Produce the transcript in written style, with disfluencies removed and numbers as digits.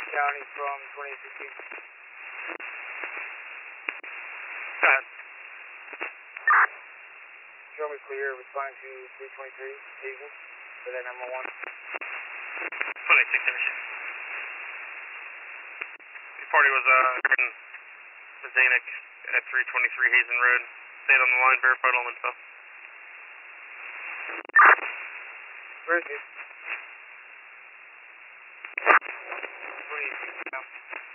County from 2016. Go ahead. Show me clear, responding to 323, Hazen, for that 911. 26 Energy. The party was in Mazanic at 323 Hazen Road. Stayed on the line, verified all info. Where is he? 28 now.